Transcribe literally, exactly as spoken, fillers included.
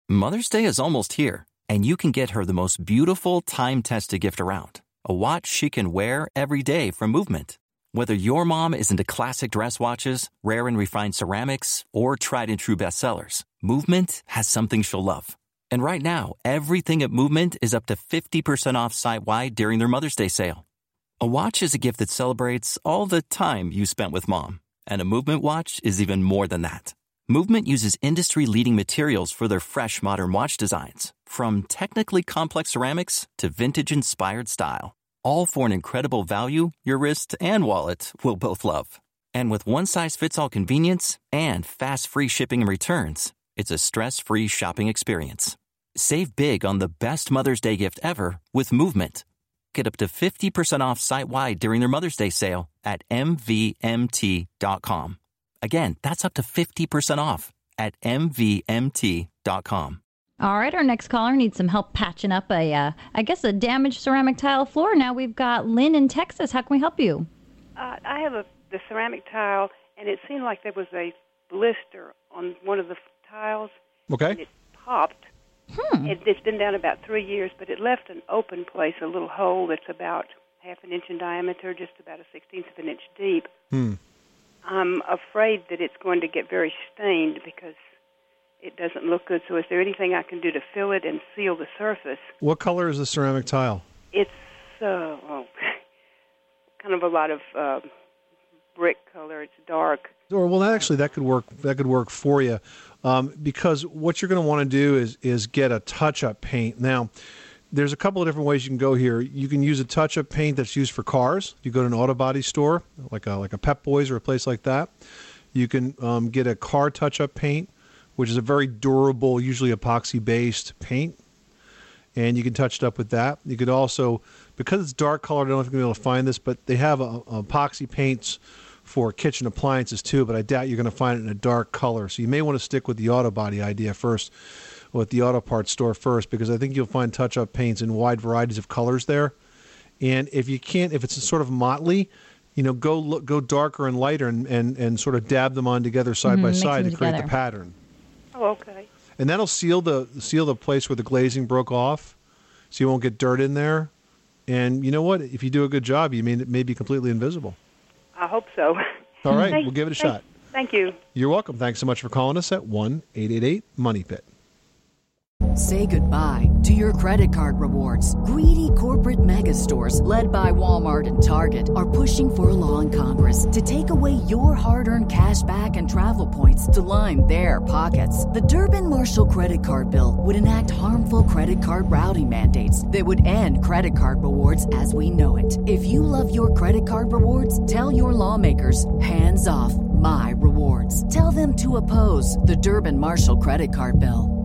Mother's Day is almost here, and you can get her the most beautiful time-tested gift around, a watch she can wear every day from Movement. Whether your mom is into classic dress watches, rare and refined ceramics, or tried-and-true bestsellers, Movement has something she'll love. And right now, everything at Movement is up to fifty percent off site-wide during their Mother's Day sale. A watch is a gift that celebrates all the time you spent with mom, and a Movement watch is even more than that. Movement uses industry-leading materials for their fresh, modern watch designs, from technically complex ceramics to vintage-inspired style, all for an incredible value your wrist and wallet will both love. And with one-size-fits-all convenience and fast free shipping and returns, it's a stress-free shopping experience. Save big on the best Mother's Day gift ever with Movement. Get up to fifty percent off site-wide during their Mother's Day sale at M V M T dot com. Again, that's up to fifty percent off at M V M T dot com. All right, our next caller needs some help patching up a, uh, I guess, a damaged ceramic tile floor. Now we've got Lynn in Texas. How can we help you? Uh, I have a the ceramic tile, and it seemed like there was a blister on one of the tiles. Okay. And it popped. Hmm. It, it's been down about three years, but it left an open place, a little hole that's about half an inch in diameter, just about a sixteenth of an inch deep. Hmm. I'm afraid that it's going to get very stained because it doesn't look good. So is there anything I can do to fill it and seal the surface? What color is the ceramic tile? It's uh, oh, kind of a lot of uh, brick color. It's dark. Or well, actually, that could work. That could work for you, um, because what you're going to want to do is is get a touch-up paint. Now, there's a couple of different ways you can go here. You can use a touch-up paint that's used for cars. You go to an auto body store, like a like a Pep Boys or a place like that. You can um, get a car touch-up paint, which is a very durable, usually epoxy-based paint, and you can touch it up with that. You could also, because it's dark colored, I don't know if you're going to be able to find this, but they have a, a epoxy paints for kitchen appliances too, but I doubt you're going to find it in a dark color. So you may want to stick with the auto body idea first, with the auto parts store first, because I think you'll find touch-up paints in wide varieties of colors there. And if you can't, if it's a sort of motley, you know, go look, go darker and lighter and, and, and sort of dab them on together side Mm-hmm, by mix side them to create together. the pattern. Oh, okay. And that'll seal the seal the place where the glazing broke off, so you won't get dirt in there. And you know what? If you do a good job, you may, it may be completely invisible. I hope so. All right, Thank- we'll give it a thank- shot. Thank you. You're welcome. Thanks so much for calling us at one eight eight eight money pit. Say goodbye to your credit card rewards. Greedy corporate mega stores, led by Walmart and Target, are pushing for a law in Congress to take away your hard-earned cash back and travel points to line their pockets. The Durbin-Marshall credit card bill would enact harmful credit card routing mandates that would end credit card rewards as we know it. If you love your credit card rewards, tell your lawmakers, hands off my rewards. Tell them to oppose the Durbin-Marshall credit card bill.